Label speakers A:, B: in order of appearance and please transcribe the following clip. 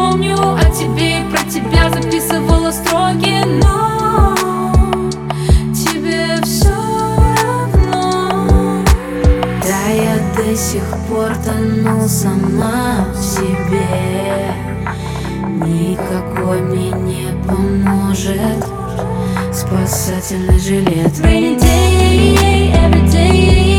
A: помню о тебе и про тебя записывала строки, но тебе все равно.
B: Да, я до сих пор тону сама в себе. Никакой мне не поможет спасательный жилет.
A: Rainy day, every day.